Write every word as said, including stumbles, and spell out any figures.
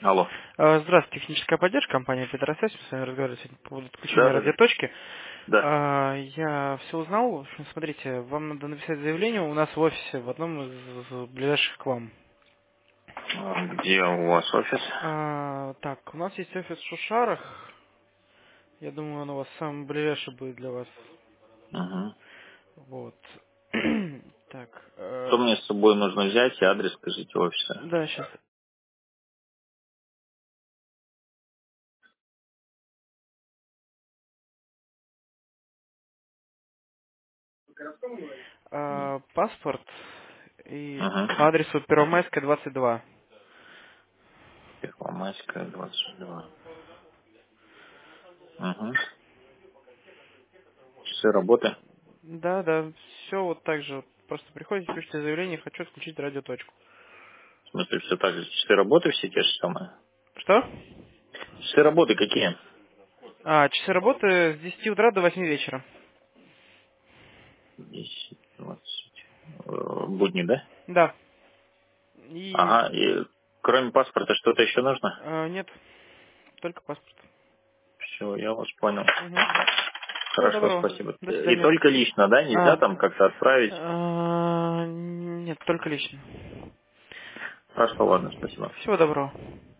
Алло. А, Здравствуйте, техническая поддержка, компания Петросвязь. Мы с вами разговаривали сегодня по поводу Да, отключения да, да. радиоточки. Да. А, Я все узнал. В общем, смотрите, вам надо написать заявление у нас в офисе, в одном из ближайших к вам. А, Где у вас офис? А, Так, у нас есть офис в Шушарах. Я думаю, он у вас самый ближайший будет для вас. Угу. Вот. Так, Что э, мне с собой нужно взять? И адрес скажите офиса. да, сейчас. Паспорт и Угу. по адресу Первомайская, двадцать два. Первомайская, двадцать два. Угу. Часы работы? Да, да, все вот так же. Вот просто приходите, пишите заявление, хочу отключить радиоточку. В смысле, все так же. Часы работы все те же самые? Что? Часы работы какие? А, часы работы с десяти утра до восьми вечера. десять, двадцать. Э, Будни, да? Да. И Ага. И кроме паспорта что-то еще нужно? э, нет, только паспорт. Все, я вас понял. Угу. Всего Хорошо, доброго. спасибо. До И свидания. только лично, да? Нельзя А, там как-то отправить? а, нет, только лично. Хорошо, ладно, спасибо. Всего доброго.